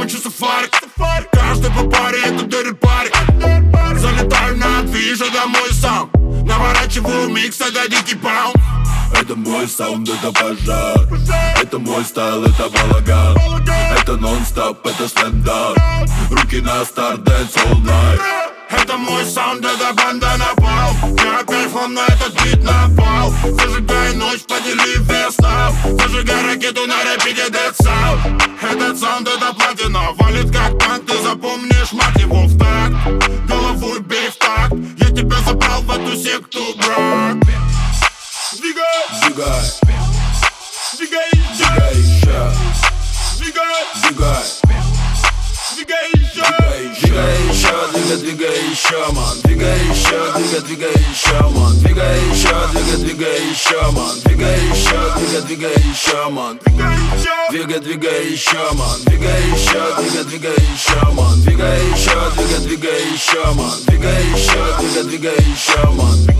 ночью сафари. Каждый по паре, это дыры парик. Залетаю на движ, это мой сам. Наворачиваю микс, это дикий паунт. Это мой саунд, это пожар. Это мой стайл, это балаган. Это нон-стоп, это стендап. Руки на старт, dance all night. Это мой саунд, это банда напал. Я кайфом на этот бит напал. Зажигай ночь, подели вес нам. Зажигай ракету на репите, dead sound. Этот саунд, это платина. Валит как танк, ты запомнишь, мать его, в такт. Головой бей в такт. Я тебя забрал в эту секту, брат. Двигай, Двигай, двигай, двигай еще. двигай, Двигай, двигай еще. двигай еще, двигай еще, ман. Двигай еще, двигай еще, ман. Двигай еще, двигай еще, ман. Двигай еще, двигай еще, ман. Двигай еще, ман. Двигай еще, двигай еще, ман. Двигай еще, двигай еще, ман. Двигай еще, двигай еще, ман.